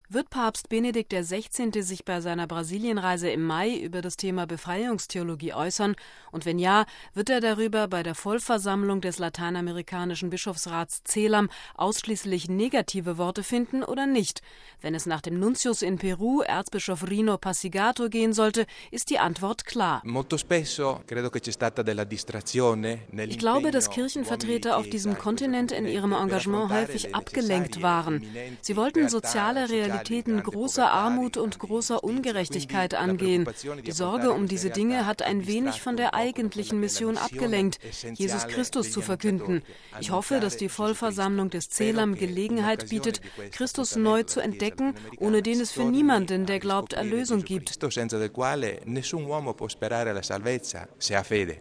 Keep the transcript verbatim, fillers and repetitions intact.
Wird Papst Benedikt der Sechzehnte sich bei seiner Brasilienreise im Mai über das Thema Befreiungstheologie äußern? Und wenn ja, wird er darüber bei der Vollversammlung des lateinamerikanischen Bischofsrats CELAM ausschließlich negative Worte finden oder nicht? Wenn es nach dem Nuntius in Peru, Erzbischof Rino Passigato, gehen sollte, ist die Antwort klar. Ich glaube, dass Kirchenvertreter auf diesem Kontinent in ihrem Engagement häufig abgelenkt waren. Sie wollten soziale Realitäten großer Armut und großer Ungerechtigkeit angehen. Die Sorge um diese Dinge hat ein wenig von der eigentlichen Mission abgelenkt, Jesus Christus zu verkünden. Ich hoffe, dass die Vollversammlung des CELAM Gelegenheit bietet, Christus neu zu entdecken, ohne den es für niemanden, der glaubt, Erlösung gibt.